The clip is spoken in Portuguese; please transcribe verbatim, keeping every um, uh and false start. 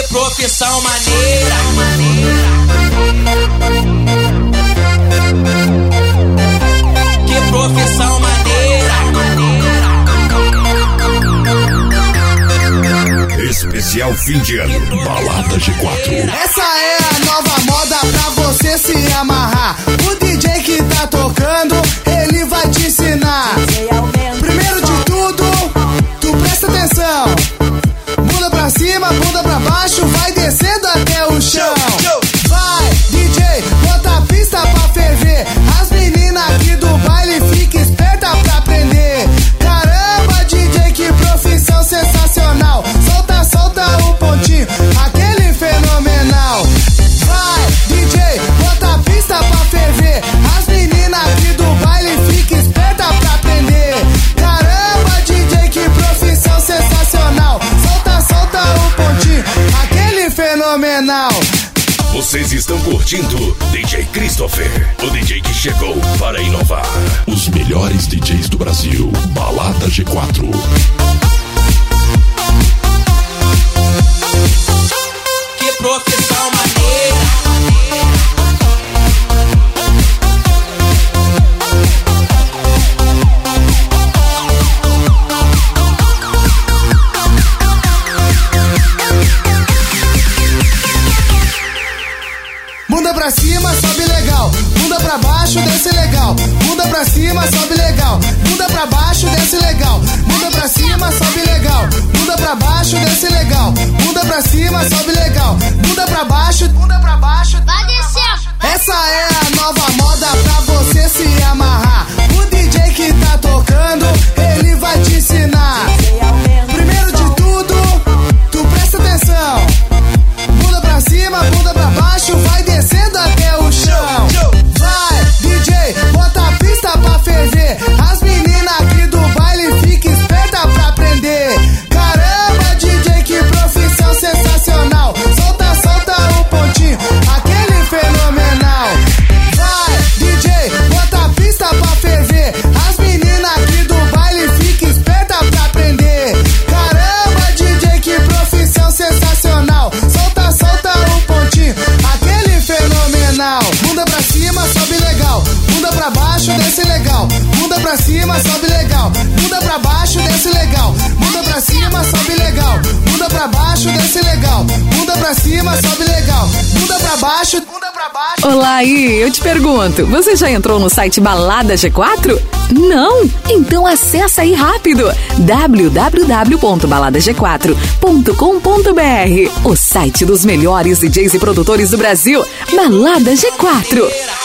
profissão maneira. Que profissão maneira. Especial fim de ano, Balada G quatro. Essa é a nova moda pra você se amarrar. O D J que tá tocando, ele vai te ensinar. Primeiro de tudo, tu presta atenção. Bunda pra cima, bunda pra baixo, vai descendo até o chão. Vai, D J, bota a pista pra ferver. As meninas aqui do baile fiquem espertas pra aprender. Caramba, D J, que profissão sensacional. Solta, solta o pontinho, aquele fenomenal. Vai, D J, bota a pista pra ferver. As meninas aqui do baile fiquem espertas pra aprender. Caramba, D J, que profissão sensacional. Solta, solta o pontinho, aquele fenomenal. Vocês estão curtindo D J Christopher, o D J que chegou para inovar. Os melhores D Js do Brasil, Balada G quatro. Que profissão maneira. Bunda pra cima, sobe legal. Bunda pra baixo, desce legal. Bunda pra cima, sobe legal. Bunda pra baixo, desce legal. Bunda pra cima, sobe legal. Bunda pra baixo, desce legal. Bunda pra cima, sobe legal. Bunda pra baixo, bunda pra baixo. Vai descer. Essa é a nova moda pra você se amarrar. O D J que tá tocando, ele vai te ensinar. Primeiro de tudo, tu presta atenção. Bunda pra cima, bunda pra baixo, vai descendo até o chão. Vai, D J, bota a pista pra ferver. As meninas aqui do baile fiquem espertas pra aprender. Caramba, D J, que profissão sensacional. Solta, solta o pontinho, aquele fenomenal. Vai, D J, bota a pista pra ferver. As meninas aqui do baile fiquem espertas pra aprender. Caramba, D J, que profissão sensacional. Solta, solta o pontinho, aquele fenomenal. Bunda pra cima, sobe legal. Bunda pra baixo, desce legal. Bunda pra cima, sobe legal. Bunda pra baixo, desce legal. Bunda pra cima, sobe legal. Bunda pra baixo, desce legal. Bunda pra cima, sobe legal. Bunda pra baixo, bunda pra baixo. Olá aí, eu te pergunto, você já entrou no site Balada G quatro? Não? Então acessa aí rápido, w w w ponto balada g quatro ponto com ponto b r, o site dos melhores D Js e produtores do Brasil, Balada G quatro.